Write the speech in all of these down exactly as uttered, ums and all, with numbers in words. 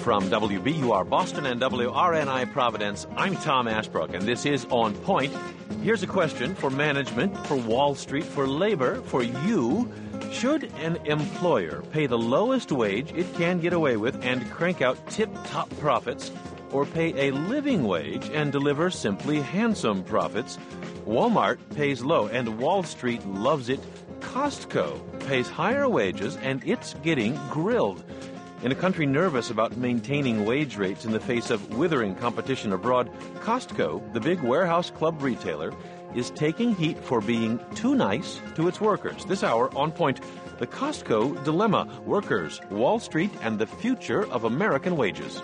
From W B U R Boston and W R N I Providence, I'm Tom Ashbrook, and this is On Point. Here's a question for management, for Wall Street, for labor, for you. Should an employer pay the lowest wage it can get away with and crank out tip-top profits, or pay a living wage and deliver simply handsome profits? Walmart pays low, and Wall Street loves it. Costco pays higher wages, and it's getting grilled. In a country nervous about maintaining wage rates in the face of withering competition abroad, Costco, the big warehouse club retailer, is taking heat for being too nice to its workers. This hour, On Point, the Costco dilemma, workers, Wall Street, and the future of American wages.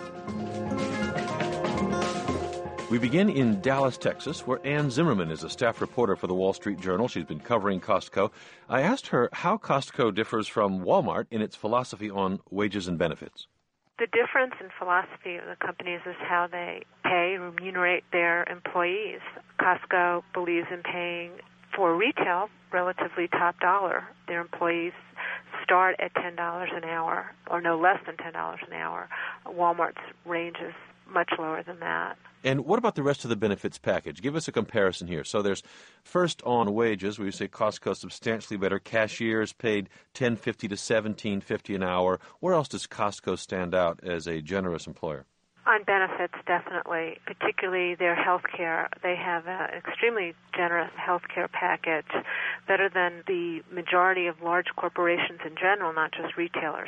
We begin in Dallas, Texas, where Ann Zimmerman is a staff reporter for the Wall Street Journal. She's been covering Costco. I asked her how Costco differs from Walmart in its philosophy on wages and benefits. The difference in philosophy of the companies is how they pay, remunerate their employees. Costco believes in paying, for retail, relatively top dollar. Their employees start at ten dollars an hour, or no less than ten dollars an hour. Walmart's range is much lower than that. And what about the rest of the benefits package? Give us a comparison here. So there's first on wages, where you say Costco substantially better. Cashiers paid ten fifty to seventeen fifty an hour. Where else does Costco stand out as a generous employer? On benefits, definitely, particularly their health care. They have an extremely generous health care package, better than the majority of large corporations in general, not just retailers.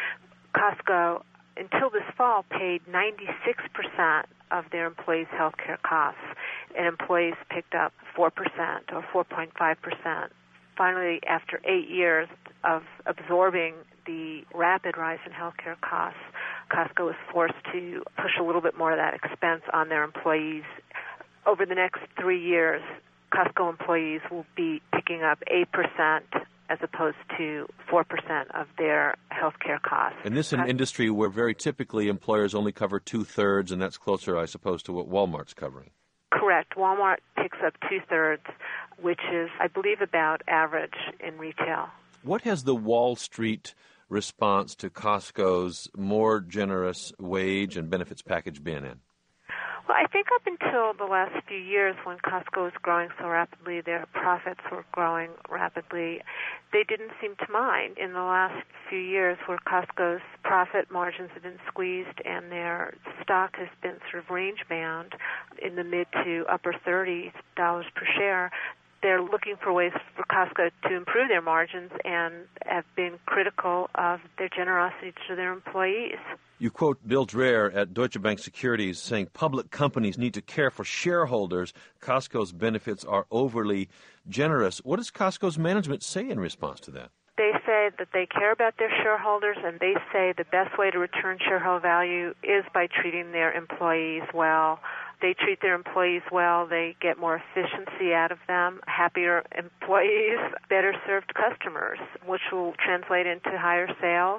Costco, until this fall, paid ninety-six percent of their employees' health care costs, and employees picked up four percent or four point five percent. Finally, after eight years of absorbing the rapid rise in health care costs, Costco was forced to push a little bit more of that expense on their employees. Over the next three years, Costco employees will be picking up eight percent as opposed to four percent of their health care costs. And this is an industry where very typically employers only cover two-thirds, and that's closer, I suppose, to what Walmart's covering. Correct. Walmart picks up two-thirds, which is, I believe, about average in retail. What has the Wall Street response to Costco's more generous wage and benefits package been in? Well, I think up until the last few years, when Costco was growing so rapidly, their profits were growing rapidly, they didn't seem to mind. In the last few years, where Costco's profit margins have been squeezed and their stock has been sort of range-bound in the mid to upper thirty dollars per share, they're looking for ways for Costco to improve their margins and have been critical of their generosity to their employees. You quote Bill Dreher at Deutsche Bank Securities saying public companies need to care for shareholders. Costco's benefits are overly generous. What does Costco's management say in response to that? They say that they care about their shareholders, and they say the best way to return shareholder value is by treating their employees well. They treat their employees well, they get more efficiency out of them, happier employees, better served customers, which will translate into higher sales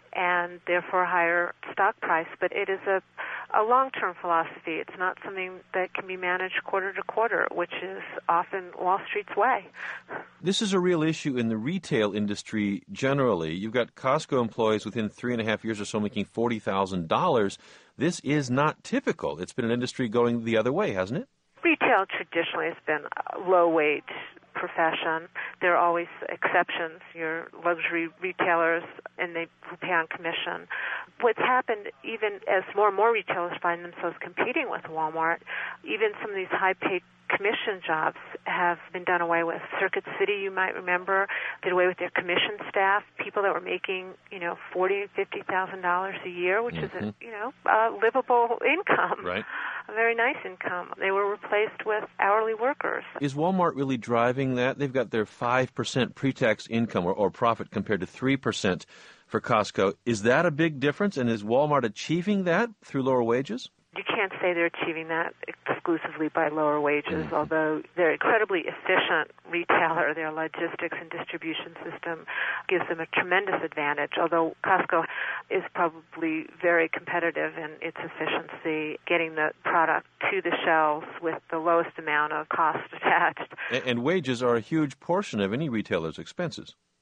and therefore higher stock price. But it is a, a long-term philosophy. It's not something that can be managed quarter to quarter, which is often Wall Street's way. This is a real issue in the retail industry generally. You've got Costco employees within three and a half years or so making forty thousand dollars. This is not typical. It's been an industry going the other way, hasn't it? Retail traditionally has been a low-wage profession. There are always exceptions, your luxury retailers, and they who pay on commission. What's happened, even as more and more retailers find themselves competing with Walmart, even some of these high-paid commission jobs have been done away with. Circuit City, you might remember, did away with their commission staff, people that were making, you know, forty thousand dollars, fifty thousand dollars a year, which mm-hmm. is a, you know, a livable income. Right. A very nice income. They were replaced with hourly workers. Is Walmart really driving that? They've got their five percent pre-tax income or, or profit compared to three percent for Costco. Is that a big difference, and is Walmart achieving that through lower wages? You can't say they're achieving that exclusively by lower wages, mm-hmm. although they're incredibly efficient retailer. Their logistics and distribution system gives them a tremendous advantage, although Costco is probably very competitive in its efficiency, getting the product to the shelves with the lowest amount of cost attached. And, and wages are a huge portion of any retailer's expenses.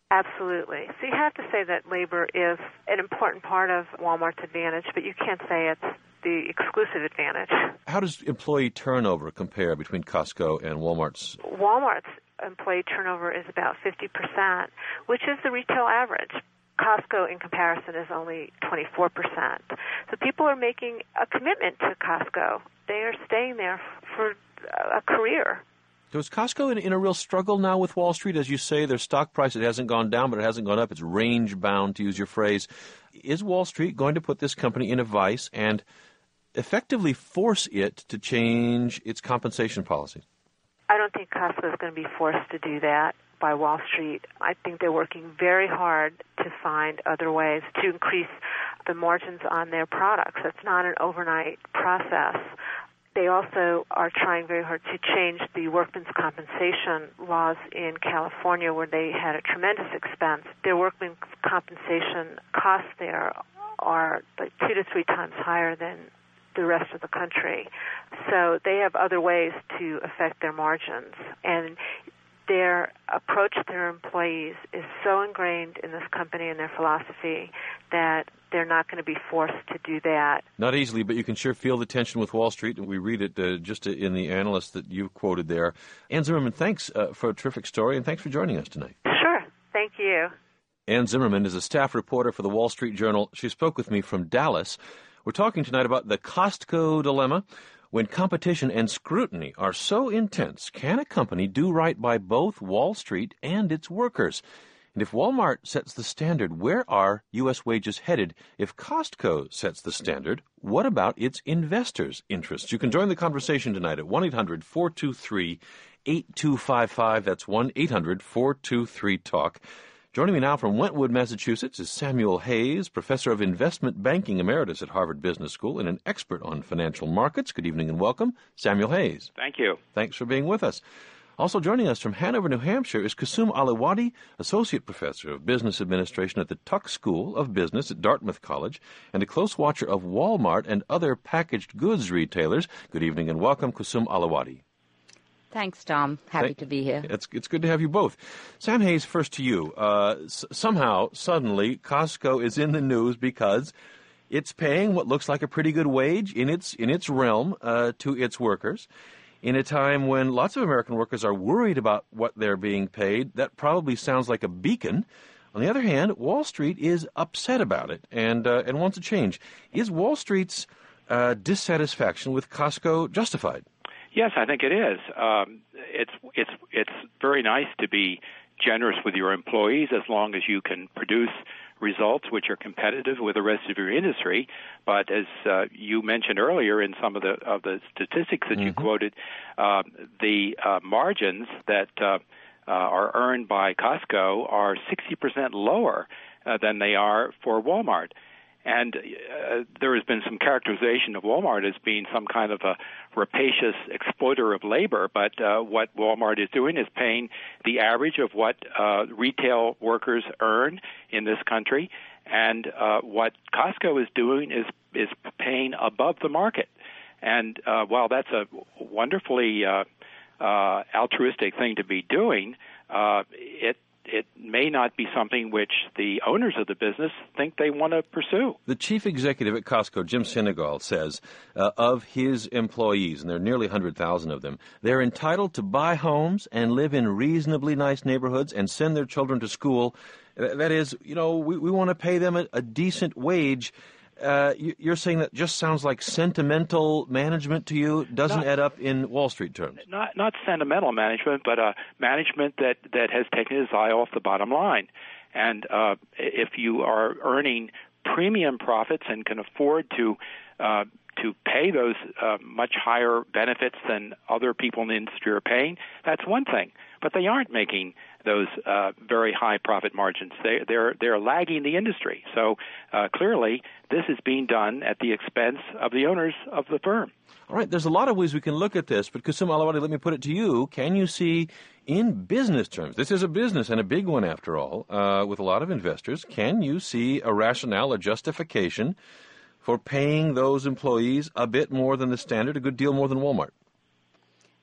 Absolutely. So you have to say that labor is an important part of Walmart's advantage, but you can't say it's the exclusive advantage. How does employee turnover compare between Costco and Walmart's? Walmart's employee turnover is about fifty percent, which is the retail average. Costco, in comparison, is only twenty-four percent. So people are making a commitment to Costco. They are staying there for a career. So is Costco in, in a real struggle now with Wall Street? As you say, their stock price, it hasn't gone down, but it hasn't gone up. It's range-bound, to use your phrase. Is Wall Street going to put this company in a vice and effectively force it to change its compensation policy? I don't think Costco is going to be forced to do that by Wall Street. I think they're working very hard to find other ways to increase the margins on their products. It's not an overnight process. They also are trying very hard to change the workmen's compensation laws in California, where they had a tremendous expense. Their workmen's compensation costs there are like two to three times higher than the rest of the country. So they have other ways to affect their margins. And their approach to their employees is so ingrained in this company and their philosophy that they're not going to be forced to do that. Not easily, but you can sure feel the tension with Wall Street, and we read it uh, just in the analyst that you quoted there. Ann Zimmerman, thanks uh, for a terrific story, and thanks for joining us tonight. Sure. Thank you. Ann Zimmerman is a staff reporter for the Wall Street Journal. She spoke with me from Dallas. We're talking tonight about the Costco dilemma. When competition and scrutiny are so intense, can a company do right by both Wall Street and its workers? And if Walmart sets the standard, where are U S wages headed? If Costco sets the standard, what about its investors' interests? You can join the conversation tonight at one eight hundred four two three eight two five five. That's one eight hundred four two three talk. Joining me now from Wentwood, Massachusetts, is Samuel Hayes, professor of investment banking emeritus at Harvard Business School and an expert on financial markets. Good evening and welcome, Samuel Hayes. Thank you. Thanks for being with us. Also joining us from Hanover, New Hampshire, is Kusum Aliwadi, associate professor of business administration at the Tuck School of Business at Dartmouth College and a close watcher of Walmart and other packaged goods retailers. Good evening and welcome, Kusum Aliwadi. Thanks, Tom. Happy Thank, to be here. It's it's good to have you both. Sam Hayes, first to you. Uh, s- somehow, suddenly, Costco is in the news because it's paying what looks like a pretty good wage in its in its realm uh, to its workers. In a time when lots of American workers are worried about what they're being paid, that probably sounds like a beacon. On the other hand, Wall Street is upset about it and uh, and wants a change. Is Wall Street's uh, dissatisfaction with Costco justified? Yes, I think it is. Um, it's it's it's very nice to be generous with your employees as long as you can produce results which are competitive with the rest of your industry. But as uh, you mentioned earlier in some of the of the statistics that mm-hmm. you quoted, uh, the uh, margins that uh, uh, are earned by Costco are sixty percent lower uh, than they are for Walmart. And uh, there has been some characterization of Walmart as being some kind of a rapacious exploiter of labor, but uh, what Walmart is doing is paying the average of what uh, retail workers earn in this country, and uh, what Costco is doing is is paying above the market. And uh, while that's a wonderfully uh, uh, altruistic thing to be doing, uh, it it may not be something which the owners of the business think they want to pursue. The chief executive at Costco, Jim Sinegal, says uh, of his employees, and there are nearly one hundred thousand of them, they're entitled to buy homes and live in reasonably nice neighborhoods and send their children to school. That is, you know, we, we want to pay them a, a decent wage. Uh, you're saying that just sounds like sentimental management to you, doesn't not, add up in Wall Street terms. Not not sentimental management, but uh, management that, that has taken its eye off the bottom line. And uh, if you are earning premium profits and can afford to uh, to pay those uh, much higher benefits than other people in the industry are paying, that's one thing. But they aren't making those uh, very high profit margins. They, they're they're lagging the industry. So uh, clearly, this is being done at the expense of the owners of the firm. All right, there's a lot of ways we can look at this, but Kusum Aliwadi, let me put it to you. Can you see, in business terms, this is a business and a big one after all, uh, with a lot of investors, can you see a rationale, a justification for paying those employees a bit more than the standard, a good deal more than Walmart?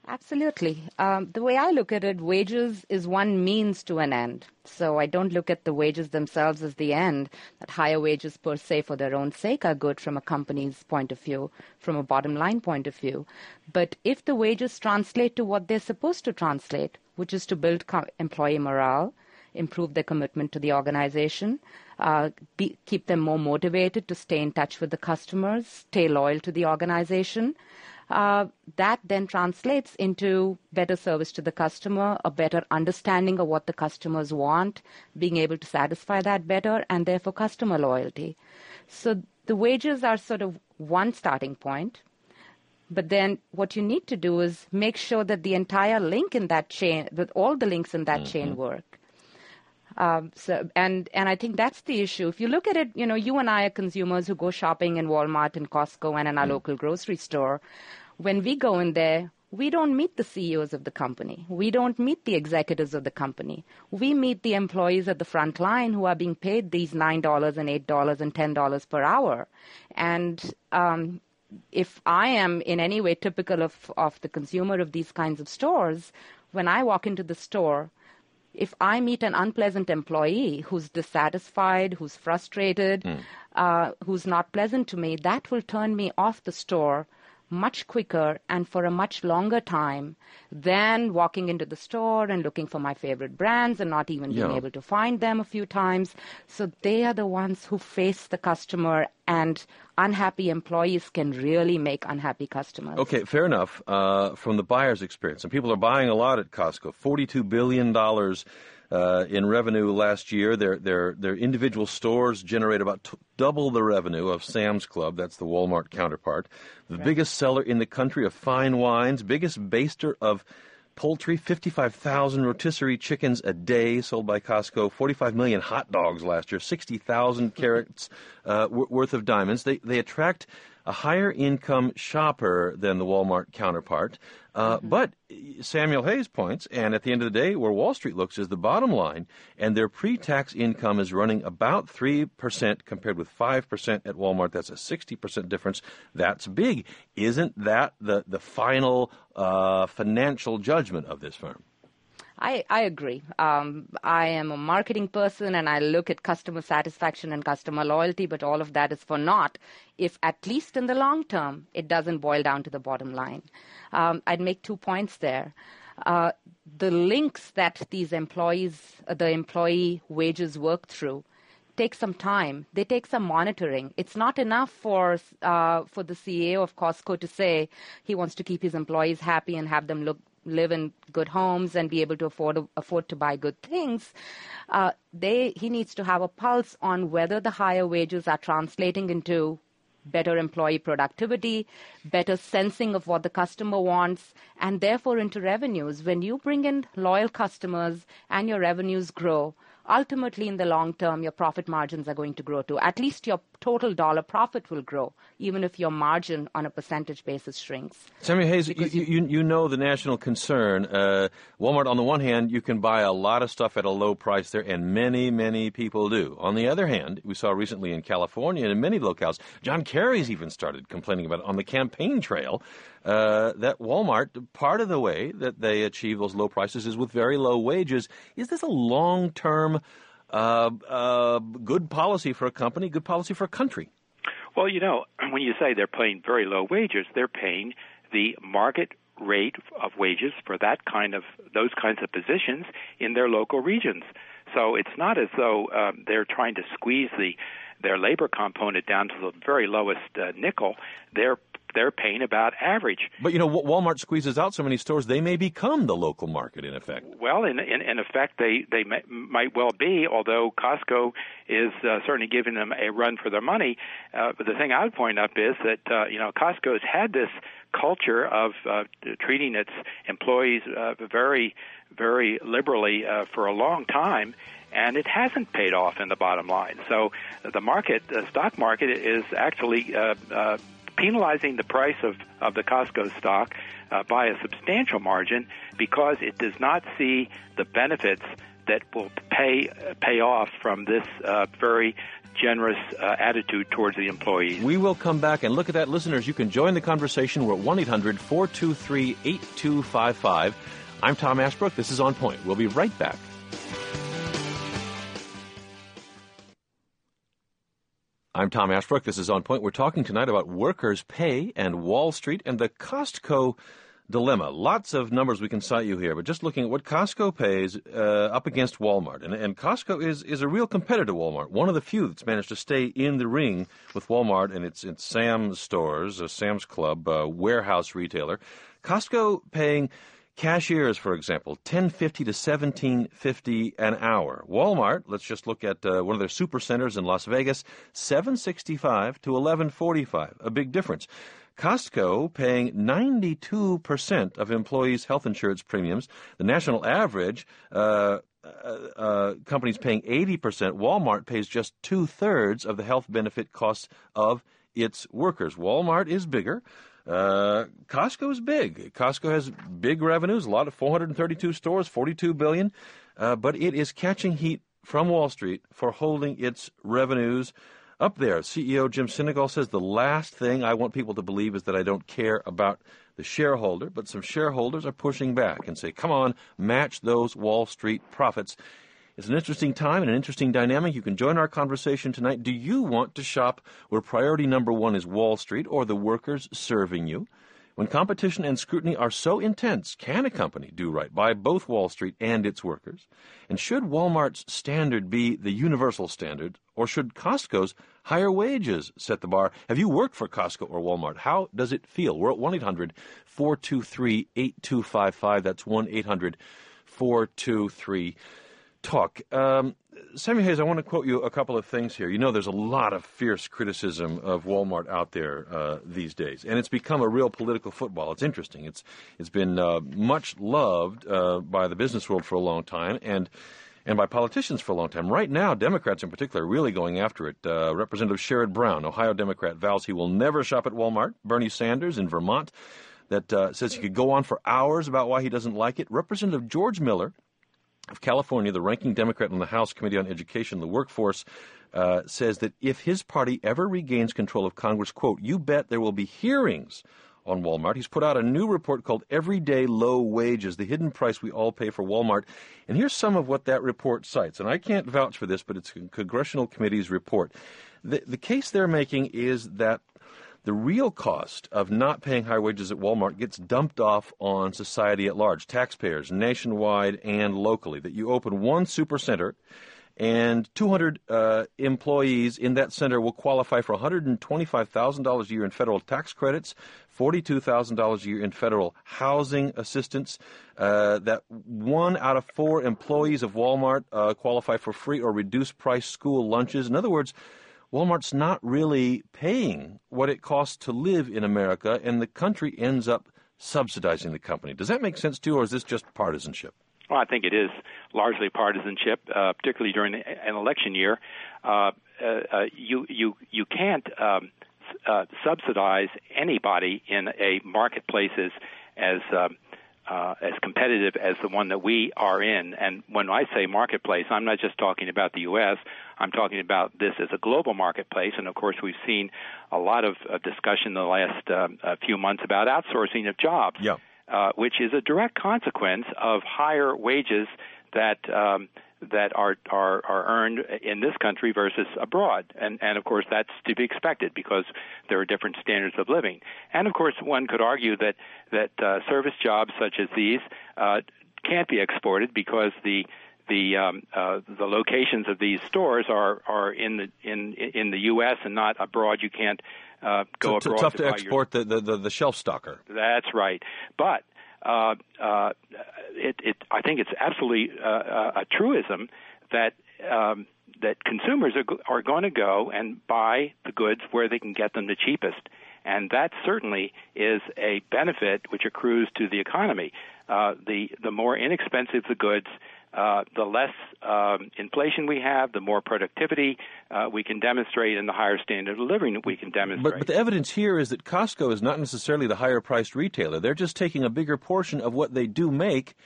Absolutely. Um, the way I look at it, wages is one means to an end. So I don't look at the wages themselves as the end, that higher wages per se for their own sake are good from a company's point of view, from a bottom line point of view. But if the wages translate to what they're supposed to translate, which is to build co- employee morale, improve their commitment to the organization, uh, be, keep them more motivated to stay in touch with the customers, stay loyal to the organization, Uh, that then translates into better service to the customer, a better understanding of what the customers want, being able to satisfy that better, and therefore customer loyalty. So the wages are sort of one starting point. But then what you need to do is make sure that the entire link in that chain, that all the links in that mm-hmm. chain work. Um, so, and, and I think that's the issue. If you look at it, you know, you and I are consumers who go shopping in Walmart and Costco and in our mm. local grocery store. When we go in there, we don't meet the C E Os of the company. We don't meet the executives of the company. We meet the employees at the front line who are being paid these nine dollars and eight dollars and ten dollars per hour. And um, if I am in any way typical of, of the consumer of these kinds of stores, when I walk into the store, if I meet an unpleasant employee who's dissatisfied, who's frustrated, mm. uh, who's not pleasant to me, that will turn me off the store much quicker and for a much longer time than walking into the store and looking for my favorite brands and not even being yeah. able to find them a few times. So they are the ones who face the customer, and unhappy employees can really make unhappy customers. Okay, fair enough. Uh, from the buyer's experience, and people are buying a lot at Costco, forty-two billion dollars Uh, in revenue last year. Their their their individual stores generate about t- double the revenue of Sam's Club. That's the Walmart counterpart. The right. biggest seller in the country of fine wines, biggest baster of poultry, fifty-five thousand rotisserie chickens a day sold by Costco, forty-five million hot dogs last year, sixty thousand carats uh, w- worth of diamonds. They they attract a higher income shopper than the Walmart counterpart. Uh, mm-hmm. But Samuel Hayes points, and at the end of the day, where Wall Street looks is the bottom line, and their pre-tax income is running about three percent compared with five percent at Walmart. That's a sixty percent difference. That's big. Isn't that the, the final uh, financial judgment of this firm? I, I agree. Um, I am a marketing person, and I look at customer satisfaction and customer loyalty, but all of that is for naught if, at least in the long term, it doesn't boil down to the bottom line. Um, I'd make two points there. Uh, the links that these employees, uh, the employee wages work through, take some time. They take some monitoring. It's not enough for uh, for the C E O of Costco to say he wants to keep his employees happy and have them look live in good homes and be able to afford afford to buy good things. Uh, they he needs to have a pulse on whether the higher wages are translating into better employee productivity, better sensing of what the customer wants, and therefore into revenues. When you bring in loyal customers and your revenues grow, ultimately in the long term, your profit margins are going to grow too. At least your total dollar profit will grow, even if your margin on a percentage basis shrinks. Samuel Hayes, you, you, you know the national concern. Uh, Walmart, on the one hand, you can buy a lot of stuff at a low price there, and many, many people do. On the other hand, we saw recently in California and in many locales, John Kerry's even started complaining about it on the campaign trail, uh, that Walmart, part of the way that they achieve those low prices is with very low wages. Is this a long-term Uh, uh, good policy for a company, good policy for a country? Well, you know, when you say they're paying very low wages, they're paying the market rate of wages for that kind of those kinds of positions in their local regions. So it's not as though um, they're trying to squeeze the their labor component down to the very lowest uh, nickel. They're they're paying about average. But, you know, Walmart squeezes out so many stores, they may become the local market, in effect. Well, in in, in effect, they, they may, might well be, although Costco is uh, certainly giving them a run for their money. Uh, but the thing I would point up is that, uh, you know, Costco's had this culture of uh, treating its employees uh, very, very liberally uh, for a long time, and it hasn't paid off in the bottom line. So the market, the stock market, is actually uh, uh, penalizing the price of, of the Costco stock uh, by a substantial margin because it does not see the benefits that will pay pay off from this uh, very generous uh, attitude towards the employees. We will come back and look at that. Listeners, you can join the conversation. We're at one eight hundred four two three eight two five five. I'm Tom Ashbrook. This is On Point. We'll be right back. I'm Tom Ashbrook. This is On Point. We're talking tonight about workers' pay and Wall Street and the Costco dilemma. Lots of numbers we can cite you here, but just looking at what Costco pays uh, up against Walmart. And, and Costco is, is a real competitor to Walmart, one of the few that's managed to stay in the ring with Walmart and its, its Sam's stores, a Sam's Club, uh, warehouse retailer. Costco paying cashiers, for example, ten fifty to seventeen fifty an hour. Walmart, let's just look at uh, one of their super centers in Las Vegas, seven sixty-five to eleven forty-five. A big difference. Costco paying ninety-two percent of employees' health insurance premiums. The national average, uh, uh, uh, companies paying eighty percent. Walmart pays just two-thirds of the health benefit costs of its workers. Walmart is bigger. Uh, Costco is big. Costco has big revenues, a lot of four hundred thirty-two stores, forty-two billion dollars, uh, but it is catching heat from Wall Street for holding its revenues up there. C E O Jim Sinegal says the last thing I want people to believe is that I don't care about the shareholder, but some shareholders are pushing back and say, come on, match those Wall Street profits. It's an interesting time and an interesting dynamic. You can join our conversation tonight. Do you want to shop where priority number one is Wall Street or the workers serving you? When competition and scrutiny are so intense, can a company do right by both Wall Street and its workers? And should Walmart's standard be the universal standard, or should Costco's higher wages set the bar? Have you worked for Costco or Walmart? How does it feel? We're at one eight hundred four two three eight two five five. That's one eight hundred four two three talk. Um, Sammy Hayes, I want to quote you a couple of things here. You know there's a lot of fierce criticism of Walmart out there uh, these days, and it's become a real political football. It's interesting. It's It's been uh, much loved uh, by the business world for a long time, and and by politicians for a long time. Right now, Democrats in particular are really going after it. Uh, Representative Sherrod Brown, Ohio Democrat, vows he will never shop at Walmart. Bernie Sanders in Vermont that uh, says he could go on for hours about why he doesn't like it. Representative George Miller of California, the ranking Democrat on the House Committee on Education and the Workforce, uh, says that if his party ever regains control of Congress, quote, you bet there will be hearings on Walmart. He's put out a new report called Everyday Low Wages, the hidden price we all pay for Walmart. And here's some of what that report cites. And I can't vouch for this, but it's a Congressional Committee's report. The, the case they're making is that the real cost of not paying high wages at Walmart gets dumped off on society at large, taxpayers nationwide and locally, that you open one supercenter and two hundred uh, employees in that center will qualify for one hundred twenty-five thousand dollars a year in federal tax credits, forty-two thousand dollars a year in federal housing assistance, uh, that one out of four employees of Walmart uh, qualify for free or reduced price school lunches. In other words, Walmart's not really paying what it costs to live in America, and the country ends up subsidizing the company. Does that make sense to you, or is this just partisanship? Well, I think it is largely partisanship, uh, particularly during an election year. Uh, uh, you you you can't um, uh, subsidize anybody in a marketplace as as um, Uh, as competitive as the one that we are in. And when I say marketplace, I'm not just talking about the U S. I'm talking about this as a global marketplace. And, of course, we've seen a lot of uh, discussion in the last um, uh, few months about outsourcing of jobs, yeah. uh, which is a direct consequence of higher wages that um, that are, are are earned in this country versus abroad. And, and, of course, that's to be expected because there are different standards of living. And, of course, one could argue that, that uh, service jobs such as these uh, can't be exported because the the um, uh, the locations of these stores are, are in the in in the U S and not abroad. You can't uh, go so, abroad. Tough to, to export your... the, the, the shelf stocker. That's right. But Uh, uh, it, it, I think it's absolutely uh, a truism that um, that consumers are, are going to go and buy the goods where they can get them the cheapest, and that certainly is a benefit which accrues to the economy. Uh, the the more inexpensive the goods, uh, the less um, inflation we have, the more productivity uh, we can demonstrate, and the higher standard of living we can demonstrate. But, but the evidence here is that Costco is not necessarily the higher-priced retailer. They're just taking a bigger portion of what they do make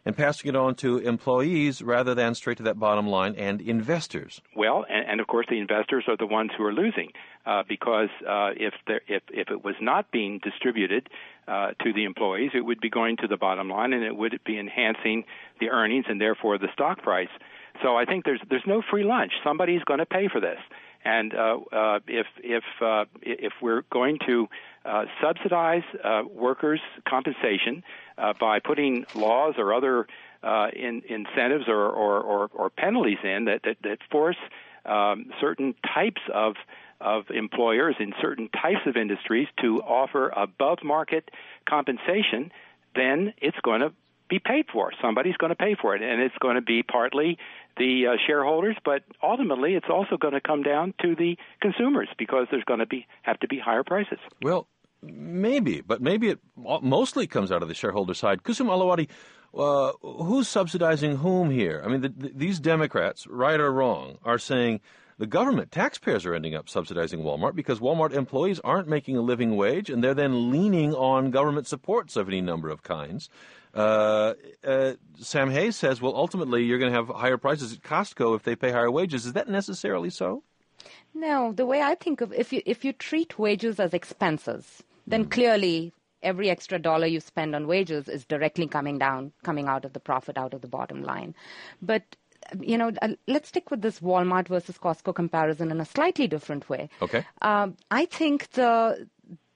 and passing it on to employees rather than straight to that bottom line and investors. Well, and, and of course the investors are the ones who are losing uh, because uh, if, there, if if it was not being distributed uh, to the employees, it would be going to the bottom line and it would be enhancing the earnings and therefore the stock price. So I think there's there's no free lunch. Somebody's going to pay for this. And uh, uh, if if uh, if we're going to uh, subsidize uh, workers' compensation uh, by putting laws or other uh, in, incentives or, or, or, or penalties in that that, that force um, certain types of of employers in certain types of industries to offer above-market compensation, then it's going to be paid for. Somebody's going to pay for it, and it's going to be partly the uh, shareholders, but ultimately it's also going to come down to the consumers because there's going to be have to be higher prices. Well, maybe, but maybe it mostly comes out of the shareholder side. Kusum Alawati, uh, who's subsidizing whom here? I mean, the, the, these Democrats, right or wrong, are saying the government, taxpayers are ending up subsidizing Walmart because Walmart employees aren't making a living wage, and they're then leaning on government supports of any number of kinds. Uh, uh, Sam Hayes says, well, ultimately, you're going to have higher prices at Costco if they pay higher wages. Is that necessarily so? No. The way I think of if you if you treat wages as expenses, then mm. clearly every extra dollar you spend on wages is directly coming down, coming out of the profit, out of the bottom line. But you know, uh, let's stick with this Walmart versus Costco comparison in a slightly different way. Okay. Um, I think the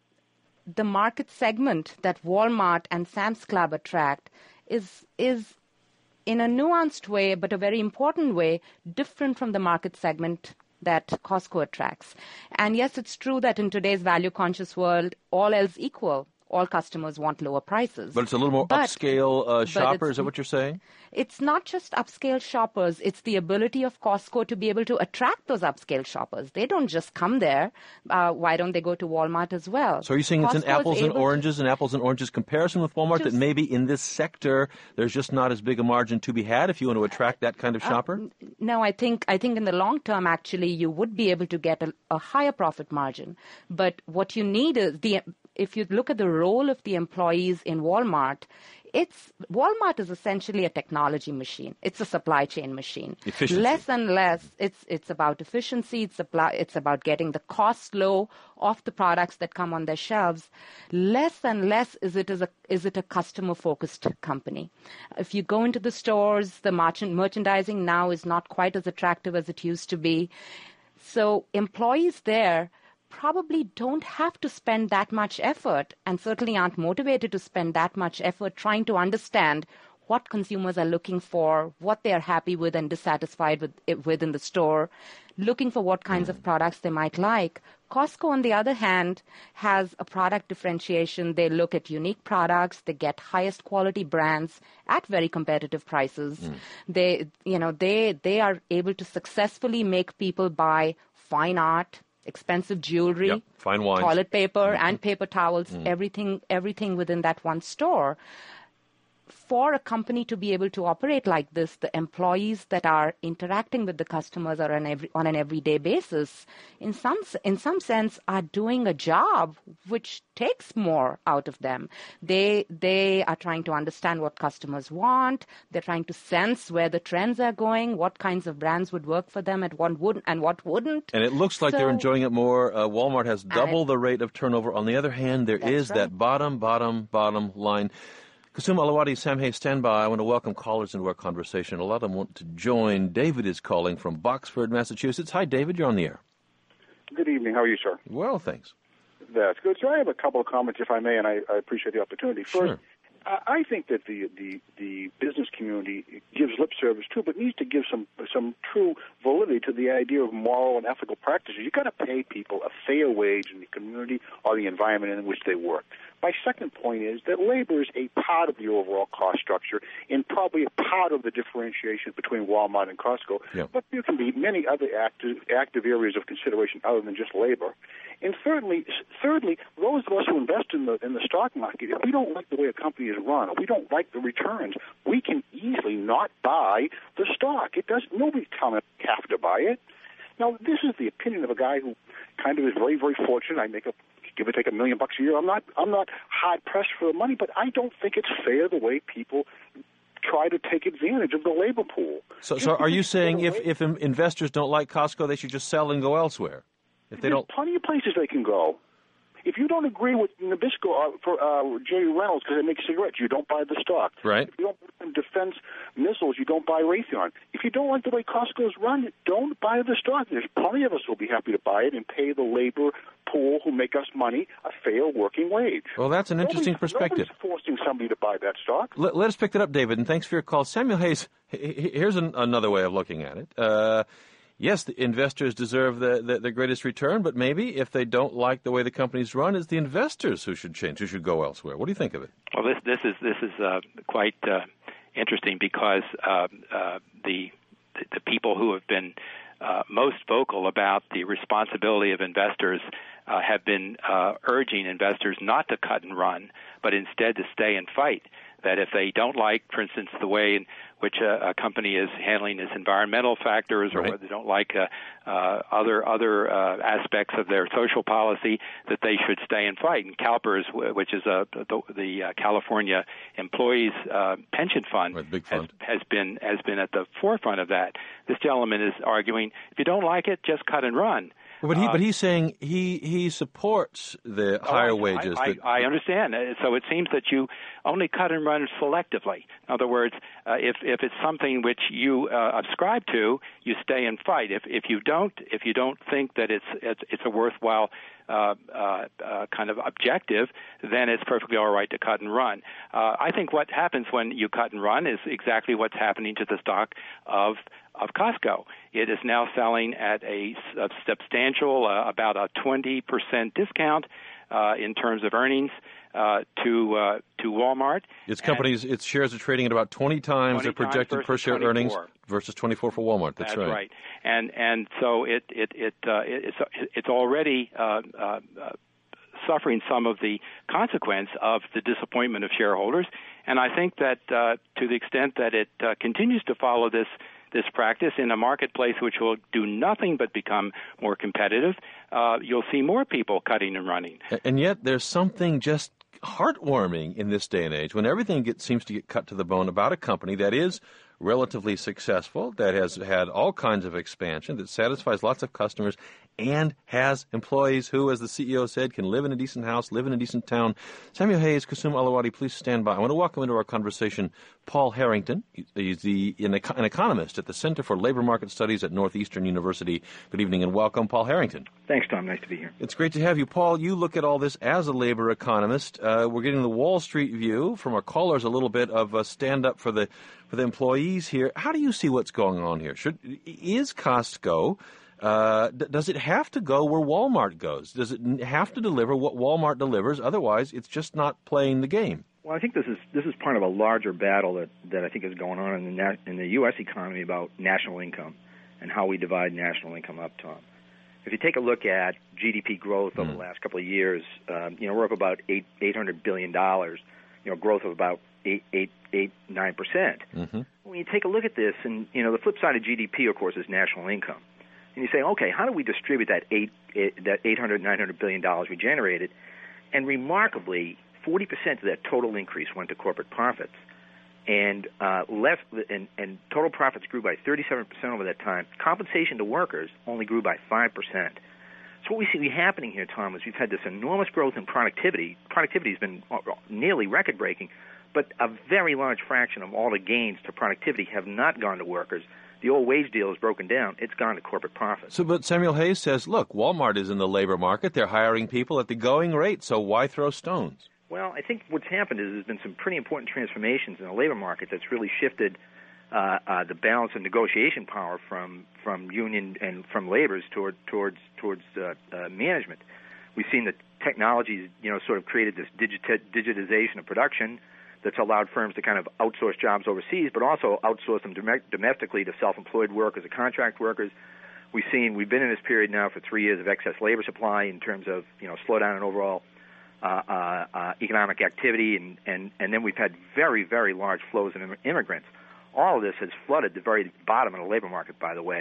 the market segment that Walmart and Sam's Club attract is is in a nuanced way, but a very important way, different from the market segment that Costco attracts. And yes, it's true that in today's value-conscious world, all else equal, all customers want lower prices. But it's a little more but, upscale uh, shopper, is that what you're saying? It's not just upscale shoppers. It's the ability of Costco to be able to attract those upscale shoppers. They don't just come there. Uh, why don't they go to Walmart as well? So are you saying Costco it's an apples and oranges, an apples and oranges comparison with Walmart, that maybe in this sector there's just not as big a margin to be had if you want to attract that kind of shopper? Uh, no, I think I think in the long term, actually, you would be able to get a, a higher profit margin. But what you need is the... If you look at the role of the employees in Walmart, it's Walmart is essentially a technology machine. It's a supply chain machine. Efficiency. Less and less, it's it's about efficiency. It's about, it's about getting the cost low of the products that come on their shelves. Less and less is it is a is it a customer focused company. If you go into the stores, the merchant, merchandising now is not quite as attractive as it used to be. So employees there probably don't have to spend that much effort and certainly aren't motivated to spend that much effort trying to understand what consumers are looking for, what they are happy with and dissatisfied with, with in the store, looking for what kinds of products they might like. Costco, on the other hand, has a product differentiation. They look at unique products. They get highest quality brands at very competitive prices. Mm. They, you know, they they are able to successfully make people buy fine art, expensive jewelry, yep, fine wines, toilet paper, mm-hmm. and paper towels, mm. everything, everything within that one store. For a company to be able to operate like this, the employees that are interacting with the customers are on, every, on an everyday basis, in some in some sense, are doing a job which takes more out of them. They they are trying to understand what customers want. They're trying to sense where the trends are going, what kinds of brands would work for them, and what wouldn't, and what wouldn't. And it looks like so, they're enjoying it more. Uh, Walmart has double it, the rate of turnover. On the other hand, there is right. that bottom, bottom, bottom line. Kusum Alawati, Sam Hayes, stand by. I want to welcome callers into our conversation. A lot of them want to join. David is calling from Boxford, Massachusetts. Hi, David. You're on the air. Good evening. How are you, sir? Well, thanks. That's good. So I have a couple of comments, if I may, and I, I appreciate the opportunity. First, sure. I think that the, the, the business community gives lip service too, but needs to give some some true validity to the idea of moral and ethical practices. You've got to pay people a fair wage in the community or the environment in which they work. My second point is that labor is a part of the overall cost structure and probably a part of the differentiation between Walmart and Costco. Yep. But there can be many other active, active areas of consideration other than just labor. And thirdly, thirdly, those of us who invest in the in the stock market, if we don't like the way a company is run, or we don't like the returns, we can easily not buy the stock. It does. Nobody's telling us we have to buy it. Now, this is the opinion of a guy who kind of is very, very fortunate. I make a give or take a million bucks a year. I'm not I'm not hard pressed for the money, but I don't think it's fair the way people try to take advantage of the labor pool. So, so are you saying if, if investors don't like Costco, they should just sell and go elsewhere? If they There's don't, plenty of places they can go. If you don't agree with Nabisco uh, for uh, Jerry Reynolds because they make cigarettes, you don't buy the stock. Right. If you don't believe in defense missiles, you don't buy Raytheon. If you don't like the way Costco's run, don't buy the stock. There's plenty of us who will be happy to buy it and pay the labor pool who make us money a fair working wage. Well, that's an interesting nobody's, perspective. Nobody's forcing somebody to buy that stock. Let, let us pick that up, David, and thanks for your call. Samuel Hayes, here's an, another way of looking at it. Uh, Yes, the investors deserve the, the, the greatest return, but maybe if they don't like the way the company's run, it's the investors who should change, who should go elsewhere. What do you think of it? Well, this this is this is uh, quite uh, interesting because uh, uh, the the people who have been uh, most vocal about the responsibility of investors uh, have been uh, urging investors not to cut and run, but instead to stay and fight. That if they don't like, for instance, the way in which a, a company is handling its environmental factors, or right. whether they don't like uh, uh, other other uh, aspects of their social policy, that they should stay and fight. And CalPERS, which is a, the, the uh, California Employees uh, Pension Fund, right, big fund. Has, has been has been at the forefront of that. This gentleman is arguing, if you don't like it, just cut and run. But he, uh, but he's saying he he supports the higher oh, I, wages. I, that, I, I understand. So it seems that you only cut and run selectively. In other words, uh, if if it's something which you uh, subscribe to, you stay and fight. If if you don't, if you don't think that it's it's, it's a worthwhile uh, uh, uh, kind of objective, then it's perfectly all right to cut and run. Uh, I think what happens when you cut and run is exactly what's happening to the stock of. of Costco. It is now selling at a, a substantial, uh, about a twenty percent discount uh, in terms of earnings uh, to uh, to Walmart. Its companies, its shares are trading at about twenty times their projected per share earnings versus twenty-four for Walmart. That's, That's right. right. And and so it it it uh, it's it's already uh, uh, suffering some of the consequence of the disappointment of shareholders. And I think that uh, to the extent that it uh, continues to follow this. this practice in a marketplace which will do nothing but become more competitive, uh, you'll see more people cutting and running. And yet there's something just heartwarming in this day and age when everything gets, seems to get cut to the bone about a company that is relatively successful, that has had all kinds of expansion, that satisfies lots of customers, and has employees who, as the C E O said, can live in a decent house, live in a decent town. Samuel Hayes, Kusum Alawati, please stand by. I want to welcome into our conversation Paul Harrington. He's the, an, an economist at the Center for Labor Market Studies at Northeastern University. Good evening and welcome, Paul Harrington. Thanks, Tom. Nice to be here. It's great to have you. Paul, you look at all this as a labor economist. Uh, we're getting the Wall Street view from our callers, a little bit of a stand-up for the for the employees here. How do you see what's going on here? Should Is Costco... Uh, d- does it have to go where Walmart goes? Does it have to deliver what Walmart delivers? Otherwise, it's just not playing the game. Well, I think this is this is part of a larger battle that, that I think is going on in the na- in the U S economy about national income and how we divide national income up, Tom. If you take a look at G D P growth over mm. the last couple of years, um, you know, we're up about eight eight hundred billion dollars. You know, growth of about eight eight eight nine percent. Mm-hmm. When you take a look at this, and you know, the flip side of G D P, of course, is national income. And you say, okay, how do we distribute that eight, eight that eight hundred, nine hundred billion dollars we generated? And remarkably, forty percent of that total increase went to corporate profits, and uh, less and, and total profits grew by thirty-seven percent over that time. Compensation to workers only grew by five percent. So what we see happening here, Tom, is we've had this enormous growth in productivity. Productivity has been nearly record-breaking, but a very large fraction of all the gains to productivity have not gone to workers. The old wage deal is broken down. It's gone to corporate profits. So, but Samuel Hayes says, look, Walmart is in the labor market. They're hiring people at the going rate, so why throw stones? Well, I think what's happened is there's been some pretty important transformations in the labor market that's really shifted uh, uh, the balance of negotiation power from, from union and from laborers toward, towards towards uh, uh, management. We've seen that technologies, you know, sort of created this digita- digitization of production that's allowed firms to kind of outsource jobs overseas, but also outsource them dom- domestically to self-employed workers or contract workers. We've seen we've been in this period now for three years of excess labor supply in terms of you know slowdown in overall uh, uh, uh, economic activity, and, and, and then we've had very very large flows of im- immigrants. All of this has flooded the very bottom of the labor market, by the way.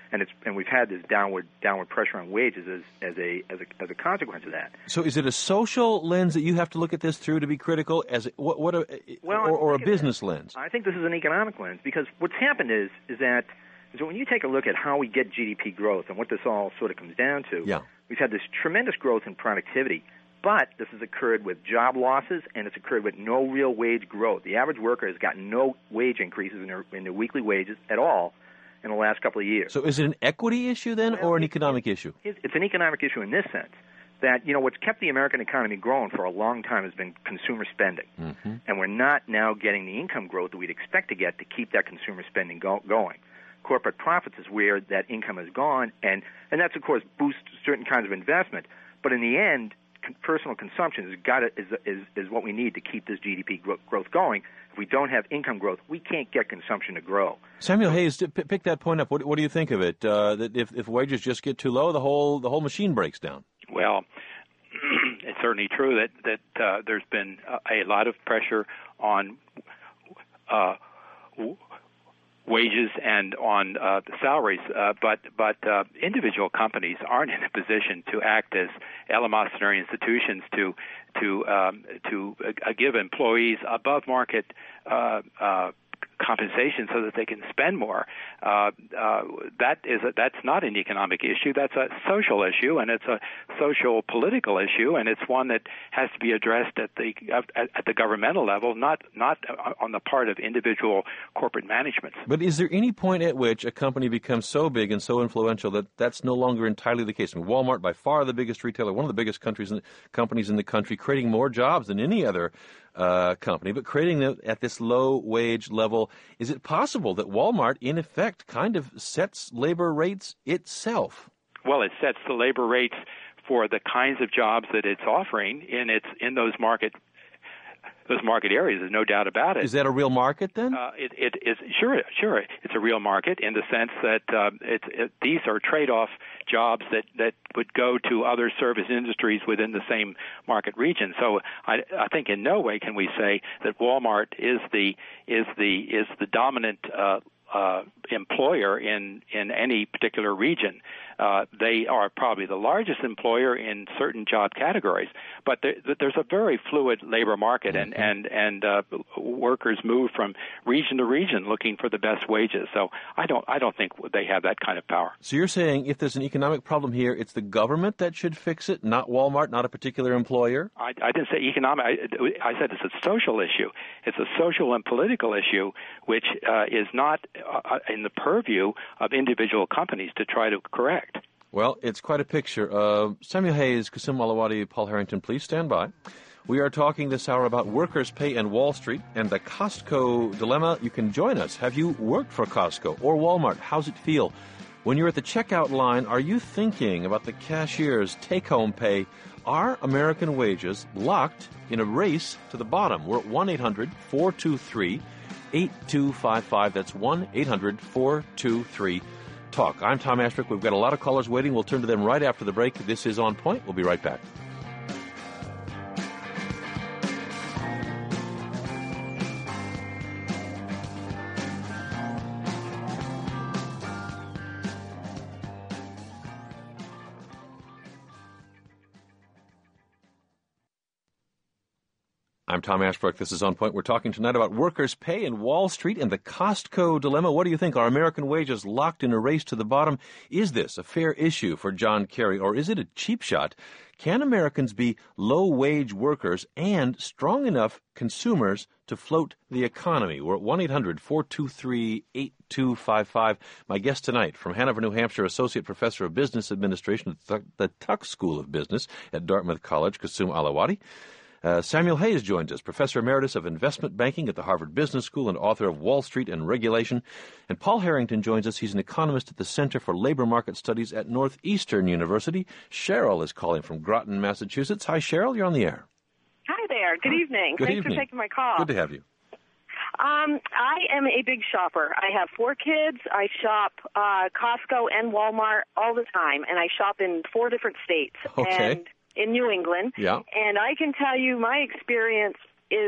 and it's and we've had this downward downward pressure on wages as as a as a as a consequence of that. So, is it a social lens that you have to look at this through to be critical, as what, what a, well, or, or a business lens? I think this is an economic lens, because what's happened is is that so when you take a look at how we get G D P growth and what this all sort of comes down to, yeah. we've had this tremendous growth in productivity, but this has occurred with job losses, and it's occurred with no real wage growth. The average worker has gotten no wage increases in their, in their weekly wages at all in the last couple of years. So is it an equity issue then, well, or an it, economic it, issue? It's an economic issue in this sense, that, you know, what's kept the American economy growing for a long time has been consumer spending. Mm-hmm. And we're not now getting the income growth that we'd expect to get to keep that consumer spending go- going. Corporate profits is where that income has gone, and, and that's, of course, boosts certain kinds of investment. But in the end, con- personal consumption is, got is, is, is what we need to keep this G D P gro- growth going. If we don't have income growth, we can't get consumption to grow. Samuel Hayes, p- pick that point up. What, what do you think of it? Uh, that if, if wages just get too low, the whole the whole machine breaks down. Well, it's certainly true that that uh, there's been a, a lot of pressure on uh, w- wages and on uh, the salaries, uh, but but uh, individual companies aren't in a position to act as eleemosynary institutions to to um, to uh, give employees above market uh, uh, compensation so that they can spend more. Uh, uh, that is a, that's not an economic issue. That's a social issue, and it's a social political issue, and it's one that has to be addressed at the at, at the governmental level, not not on the part of individual corporate management. But is there any point at which a company becomes so big and so influential that that's no longer entirely the case? I mean, Walmart, by far the biggest retailer, one of the biggest countries in, companies in the country, creating more jobs than any other uh, company, but creating them at this low wage level. Is it possible that Walmart, in effect, kind of sets labor rates itself? Well, it sets the labor rates for the kinds of jobs that it's offering in its in those market those market areas. There's no doubt about it. Is that a real market then? Uh, it, it is sure, sure. It's a real market in the sense that uh, it, it, these are trade-off jobs that, that would go to other service industries within the same market region. So I, I think in no way can we say that Walmart is the is the is the dominant uh, uh, employer in in any particular region. Uh, they are probably the largest employer in certain job categories, but there, there's a very fluid labor market, and and and uh, workers move from region to region looking for the best wages. So I don't I don't think they have that kind of power. So you're saying if there's an economic problem here, it's the government that should fix it, not Walmart, not a particular employer? I, I didn't say economic. I, I said it's a social issue. It's a social and political issue, which uh, is not uh, in the purview of individual companies to try to correct. Well, it's quite a picture. Uh, Samuel Hayes, Kasum Alawati, Paul Harrington, please stand by. We are talking this hour about workers' pay and Wall Street and the Costco dilemma. You can join us. Have you worked for Costco or Walmart? How's it feel? When you're at the checkout line, are you thinking about the cashier's take-home pay? Are American wages locked in a race to the bottom? We're at one eight hundred four two three eight two five five. That's one eight hundred four two three Talk. I'm Tom Ashbrook. We've got a lot of callers waiting. We'll turn to them right after the break. This is On Point. We'll be right back. I'm Tom Ashbrook. This is On Point. We're talking tonight about workers' pay and Wall Street and the Costco dilemma. What do you think? Are American wages locked in a race to the bottom? Is this a fair issue for John Kerry, or is it a cheap shot? Can Americans be low-wage workers and strong enough consumers to float the economy? We're at one eight hundred four two three eight two five five. My guest tonight from Hanover, New Hampshire, Associate Professor of Business Administration at the Tuck School of Business at Dartmouth College, Kasum Alawati. Uh, Samuel Hayes joins us, Professor Emeritus of Investment Banking at the Harvard Business School and author of Wall Street and Regulation. And Paul Harrington joins us. He's an economist at the Center for Labor Market Studies at Northeastern University. Cheryl is calling from Groton, Massachusetts. Hi, Cheryl. You're on the air. Hi there. Good evening. Good Thanks evening. for taking my call. Good to have you. Um, I am a big shopper. I have four kids. I shop uh, Costco and Walmart all the time, and I shop in four different states. Okay. And in New England. Yeah. And I can tell you my experience is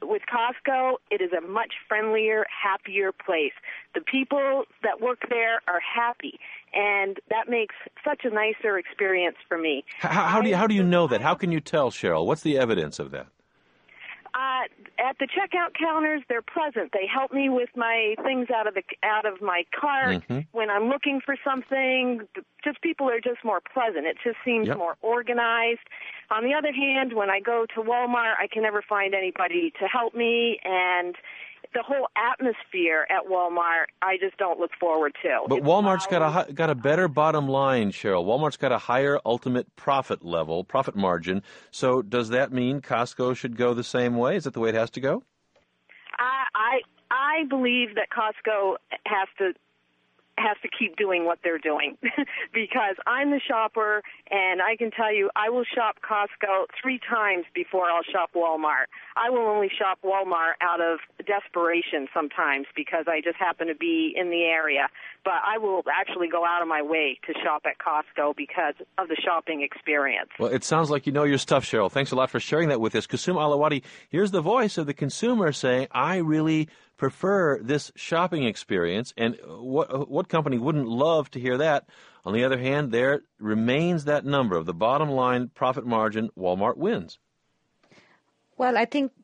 with Costco, it is a much friendlier, happier place. The people that work there are happy, and that makes such a nicer experience for me. How, how do you how do you know that? How can you tell, Cheryl? What's the evidence of that? Uh, at the checkout counters, they're pleasant. They help me with my things out of the out of my cart Mm-hmm. when I'm looking for something. Just people are just more pleasant. It just seems Yep. more organized. On the other hand, when I go to Walmart, I can never find anybody to help me, and the whole atmosphere at Walmart, I just don't look forward to. But It's Walmart's got a loud. hi- got a better bottom line, Cheryl. Walmart's got a higher ultimate profit level, profit margin. So does that mean Costco should go the same way? Is that the way it has to go? I I I believe that Costco has to has to keep doing what they're doing because I'm the shopper, and I can tell you I will shop Costco three times before I'll shop Walmart. I will only shop Walmart out of desperation sometimes because I just happen to be in the area, but I will actually go out of my way to shop at Costco because of the shopping experience. Well, it sounds like you know your stuff, Cheryl. Thanks a lot for sharing that with us. Kusum Alawati, here's the voice of the consumer saying, I really prefer this shopping experience, and what what company wouldn't love to hear that? On the other hand, there remains that number of the bottom line profit margin. Walmart wins. Well, I think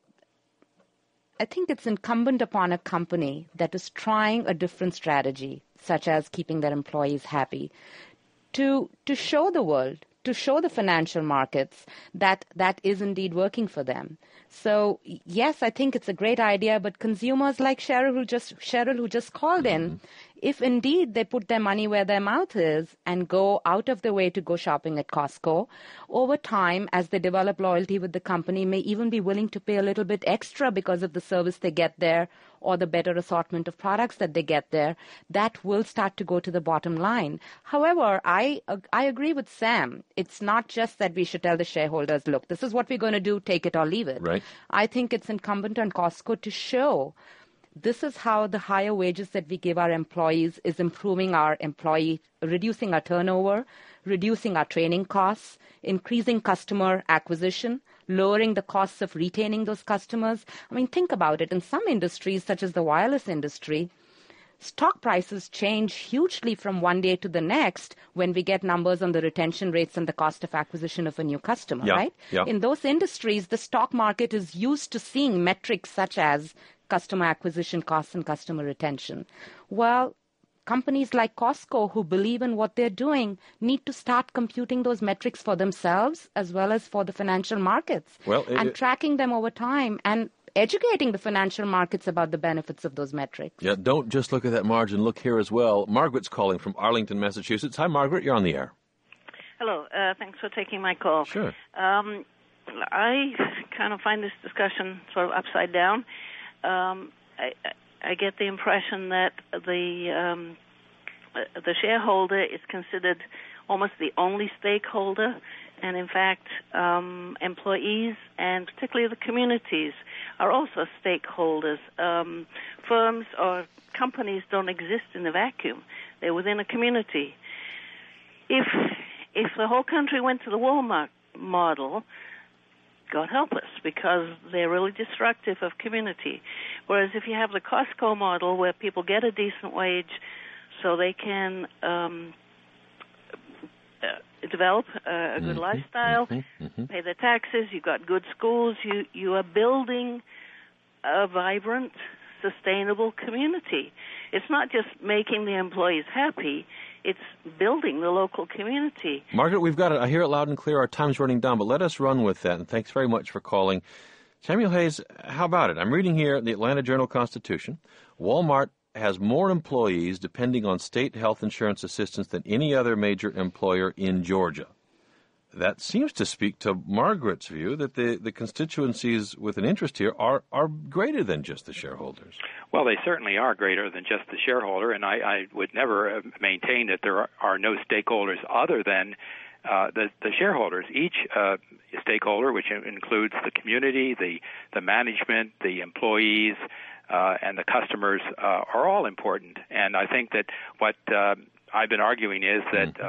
I think it's incumbent upon a company that is trying a different strategy, such as keeping their employees happy, to to show the world, to show the financial markets that that is indeed working for them. So yes, I think it's a great idea, but consumers like Cheryl who just Cheryl who just called in, mm-hmm. if indeed they put their money where their mouth is and go out of their way to go shopping at Costco, over time, as they develop loyalty with the company, may even be willing to pay a little bit extra because of the service they get there or the better assortment of products that they get there. That will start to go to the bottom line. However, I I agree with Sam. It's not just that we should tell the shareholders, look, this is what we're going to do, take it or leave it. Right. I think it's incumbent on Costco to show this is how the higher wages that we give our employees is improving our employee, reducing our turnover, reducing our training costs, increasing customer acquisition, lowering the costs of retaining those customers. I mean, think about it. In some industries, such as the wireless industry, stock prices change hugely from one day to the next when we get numbers on the retention rates and the cost of acquisition of a new customer, yeah, right? Yeah. In those industries, the stock market is used to seeing metrics such as customer acquisition costs and customer retention. Well, companies like Costco who believe in what they're doing need to start computing those metrics for themselves as well as for the financial markets well, it, and tracking them over time and educating the financial markets about the benefits of those metrics. Yeah, don't just look at that margin. Look here as well. Margaret's calling from Arlington, Massachusetts. Hi, Margaret. You're on the air. Hello. Uh, thanks for taking my call. Sure. Um, I kind of find this discussion sort of upside down. Um, I, I get the impression that the um, the shareholder is considered almost the only stakeholder, and in fact, um, employees and particularly the communities are also stakeholders. Um, firms or companies don't exist in a vacuum; they're within a community. If if the whole country went to the Walmart model, God help us, because they're really destructive of community. Whereas if you have the Costco model where people get a decent wage so they can um, uh, develop a, a good mm-hmm, lifestyle, mm-hmm, mm-hmm. pay their taxes, you've got good schools, you, you are building a vibrant, sustainable community. It's not just making the employees happy, it's building the local community. Margaret, we've got it. I hear it loud and clear. Our time's running down, but let us run with that, and thanks very much for calling. Samuel Hayes, how about it? I'm reading here the Atlanta Journal-Constitution. Walmart has more employees depending on state health insurance assistance than any other major employer in Georgia. That seems to speak to Margaret's view that the, the constituencies with an interest here are, are greater than just the shareholders. Well, they certainly are greater than just the shareholder, and I, I would never maintain that there are, are no stakeholders other than uh, the, the shareholders. Each uh, stakeholder, which includes the community, the, the management, the employees, uh, and the customers, uh, are all important. And I think that what uh, I've been arguing is that uh,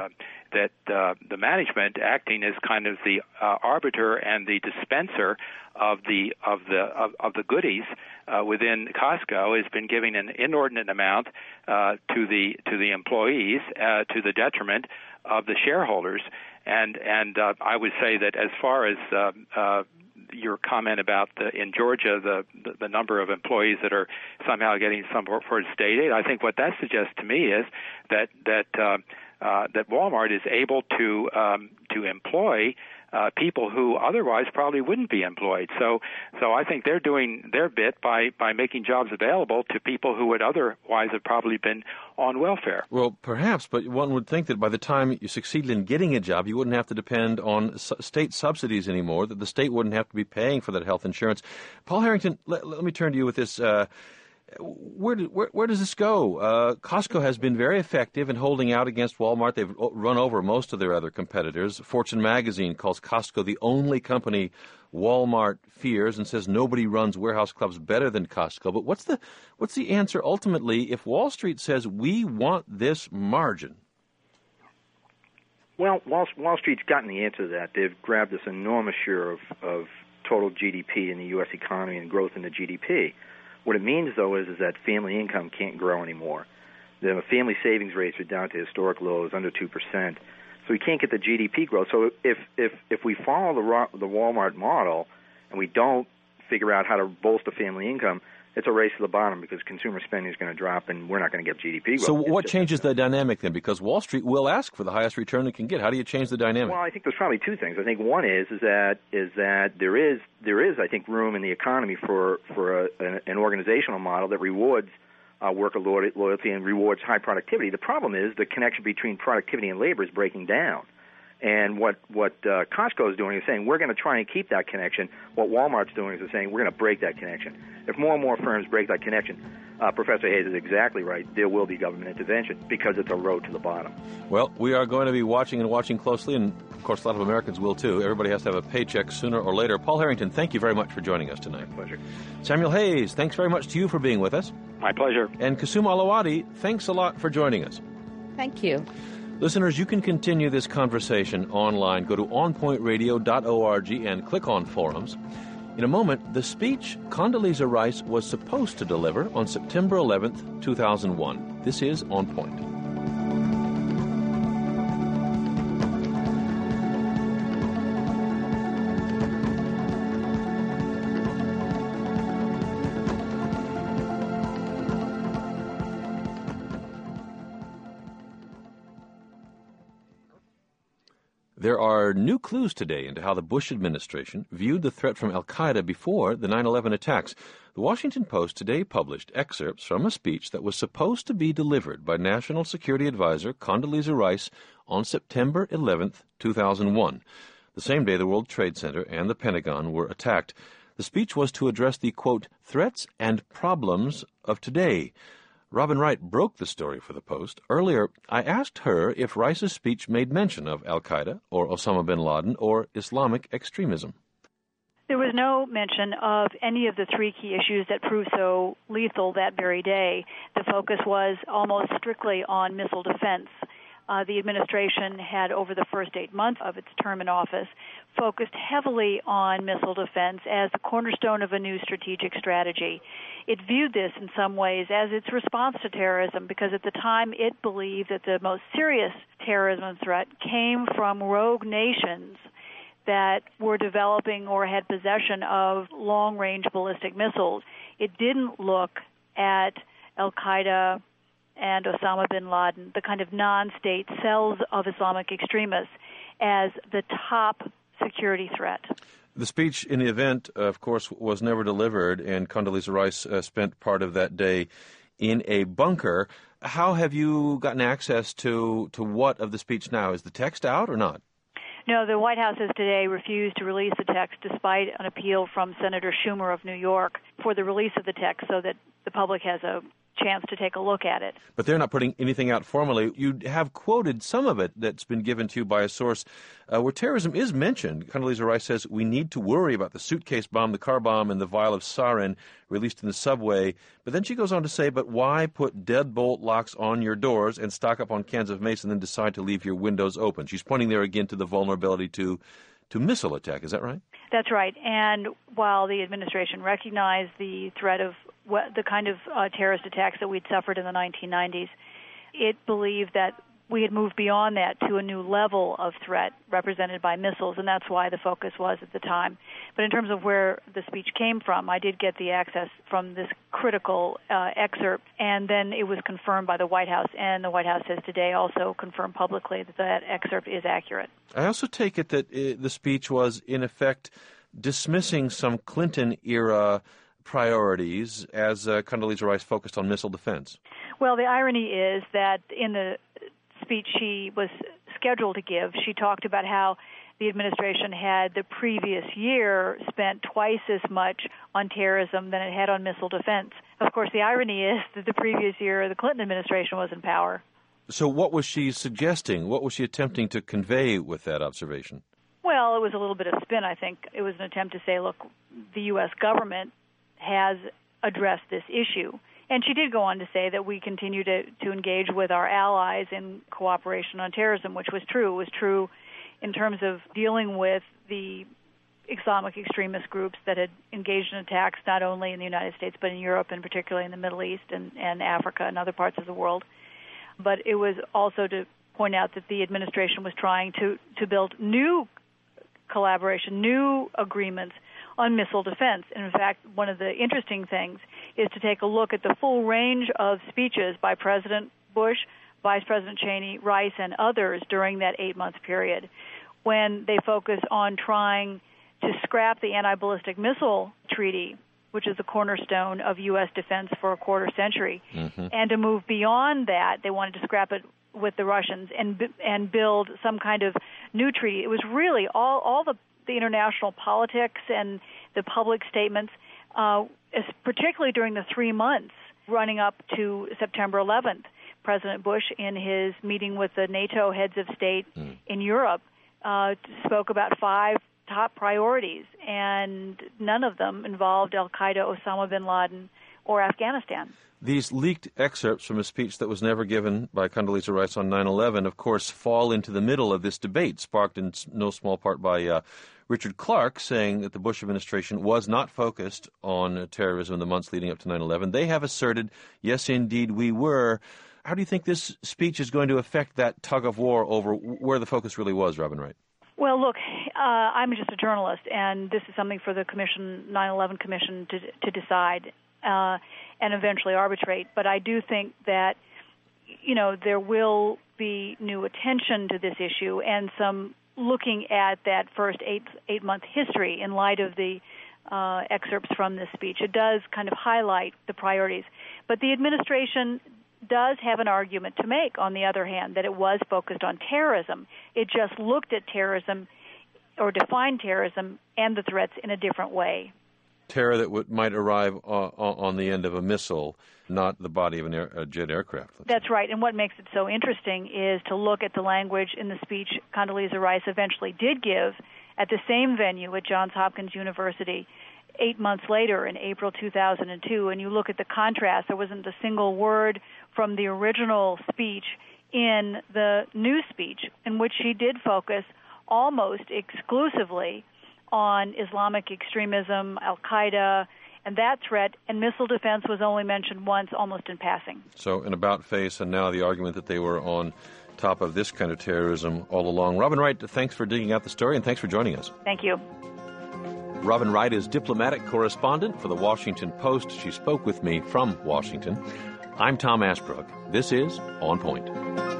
that uh, the management, acting as kind of the uh, arbiter and the dispenser of the of the of, of the goodies uh, within Costco, has been giving an inordinate amount uh, to the to the employees uh, to the detriment of the shareholders. And and uh, I would say that as far as uh, uh, your comment about the, in Georgia the, the the number of employees that are somehow getting some for, for state aid, I think what that suggests to me is that that uh, uh, that Walmart is able to um, to employ Uh, people who otherwise probably wouldn't be employed. So, so I think they're doing their bit by, by making jobs available to people who would otherwise have probably been on welfare. Well, perhaps, but one would think that by the time you succeeded in getting a job, you wouldn't have to depend on su- state subsidies anymore, that the state wouldn't have to be paying for that health insurance. Paul Harrington, let, let me turn to you with this. Uh, Where, do, where where does this go? Uh, Costco has been very effective in holding out against Walmart. They've run over most of their other competitors. Fortune magazine calls Costco the only company Walmart fears and says nobody runs warehouse clubs better than Costco. But what's the what's the answer ultimately if Wall Street says we want this margin? Well, Wall, Wall Street's gotten the answer to that. They've grabbed this enormous share of, of total G D P in the U S economy and growth in the G D P. What it means, though, is, is that family income can't grow anymore. The family savings rates are down to historic lows, under two percent. So we can't get the G D P growth. So if if if we follow the the Walmart model and we don't figure out how to bolster family income, it's a race to the bottom because consumer spending is going to drop and we're not going to get G D P growth. So what changes the dynamic then? Because Wall Street will ask for the highest return it can get. How do you change the dynamic? Well, I think there's probably two things. I think one is is that is that there is there is I think room in the economy for for a, an organizational model that rewards uh, worker loyalty and rewards high productivity. The problem is the connection between productivity and labor is breaking down. And what what uh, Costco is doing is saying we're going to try and keep that connection. What Walmart's doing is saying we're going to break that connection. If more and more firms break that connection, uh, Professor Hayes is exactly right. There will be government intervention because it's a road to the bottom. Well, we are going to be watching and watching closely, and of course a lot of Americans will too. Everybody has to have a paycheck sooner or later. Paul Harrington, thank you very much for joining us tonight. My pleasure. Samuel Hayes, thanks very much to you for being with us. My pleasure. And Kusum Alawadi, thanks a lot for joining us. Thank you. Listeners, you can continue this conversation online. Go to on point radio dot org and click on forums. In a moment, the speech Condoleezza Rice was supposed to deliver on September eleventh, two thousand one. This is On Point. There are new clues today into how the Bush administration viewed the threat from al-Qaeda before the nine eleven attacks. The Washington Post today published excerpts from a speech that was supposed to be delivered by National Security Advisor Condoleezza Rice on September eleventh, two thousand one, the same day the World Trade Center and the Pentagon were attacked. The speech was to address the, quote, threats and problems of today. Robin Wright broke the story for the Post. Earlier, I asked her if Rice's speech made mention of al-Qaeda or Osama bin Laden or Islamic extremism. There was no mention of any of the three key issues that proved so lethal that very day. The focus was almost strictly on missile defense. Uh, the administration had, over the first eight months of its term in office, focused heavily on missile defense as the cornerstone of a new strategic strategy. It viewed this in some ways as its response to terrorism because at the time it believed that the most serious terrorism threat came from rogue nations that were developing or had possession of long-range ballistic missiles. It didn't look at al-Qaeda and Osama bin Laden, the kind of non-state cells of Islamic extremists, as the top security threat. The speech in the event, of course, was never delivered, and Condoleezza Rice uh, spent part of that day in a bunker. How have you gotten access to, to what of the speech now? Is the text out or not? No, the White House has today refused to release the text despite an appeal from Senator Schumer of New York for the release of the text so that the public has a chance to take a look at it. But they're not putting anything out formally. You have quoted some of it that's been given to you by a source uh, where terrorism is mentioned. Condoleezza Rice says, we need to worry about the suitcase bomb, the car bomb, and the vial of sarin released in the subway. But then she goes on to say, but why put deadbolt locks on your doors and stock up on cans of mace and then decide to leave your windows open? She's pointing there again to the vulnerability to to missile attack. Is that right? That's right. And while the administration recognized the threat of what, the kind of uh, terrorist attacks that we'd suffered in the nineteen nineties, it believed that we had moved beyond that to a new level of threat represented by missiles, and that's why the focus was at the time. But in terms of where the speech came from, I did get the access from this critical uh, excerpt, and then it was confirmed by the White House, and the White House has today also confirmed publicly that that excerpt is accurate. I also take it that uh, the speech was, in effect, dismissing some Clinton-era priorities as uh, Condoleezza Rice focused on missile defense. Well, the irony is that in the speech she was scheduled to give, she talked about how the administration had the previous year spent twice as much on terrorism than it had on missile defense. Of course, the irony is that the previous year the Clinton administration was in power. So what was she suggesting? What was she attempting to convey with that observation? Well, it was a little bit of spin, I think. It was an attempt to say, look, the U S government has addressed this issue. And she did go on to say that we continue to, to engage with our allies in cooperation on terrorism, which was true. It was true in terms of dealing with the Islamic extremist groups that had engaged in attacks not only in the United States but in Europe and particularly in the Middle East and, and Africa and other parts of the world. But it was also to point out that the administration was trying to, to build new collaboration, new agreements on missile defense. And in fact, one of the interesting things is to take a look at the full range of speeches by President Bush, Vice President Cheney, Rice, and others during that eight-month period when they focus on trying to scrap the anti-ballistic missile treaty, which is the cornerstone of U S defense for a quarter century, mm-hmm. and to move beyond that. They wanted to scrap it with the Russians and and build some kind of new treaty. It was really all, all the the international politics and the public statements, uh, particularly during the three months running up to September eleventh. President Bush, in his meeting with the NATO heads of state mm. in Europe, uh, spoke about five top priorities, and none of them involved al-Qaeda, Osama bin Laden, or Afghanistan. These leaked excerpts from a speech that was never given by Condoleezza Rice on nine eleven, of course, fall into the middle of this debate, sparked in no small part by uh, Richard Clarke saying that the Bush administration was not focused on terrorism in the months leading up to nine eleven. They have asserted, yes, indeed, we were. How do you think this speech is going to affect that tug of war over where the focus really was, Robin Wright? Well, look, uh, I'm just a journalist, and this is something for the Commission, nine eleven Commission, to, to decide uh, and eventually arbitrate. But I do think that, you know, there will be new attention to this issue and some looking at that first eight, eight-month history in light of the uh, excerpts from this speech. It does kind of highlight the priorities. But the administration does have an argument to make, on the other hand, that it was focused on terrorism. It just looked at terrorism or defined terrorism and the threats in a different way. Terror that w- might arrive on, on the end of a missile, not the body of an air, a jet aircraft. That's right. And what makes it so interesting is to look at the language in the speech Condoleezza Rice eventually did give at the same venue at Johns Hopkins University eight months later in April two thousand two, and you look at the contrast. There wasn't a single word from the original speech in the new speech, in which she did focus almost exclusively on Islamic extremism, al-Qaeda, and that threat, and missile defense was only mentioned once, almost in passing. So an about-face, and now the argument that they were on top of this kind of terrorism all along. Robin Wright, thanks for digging out the story, and thanks for joining us. Thank you. Robin Wright is diplomatic correspondent for the Washington Post. She spoke with me from Washington. I'm Tom Ashbrook. This is On Point.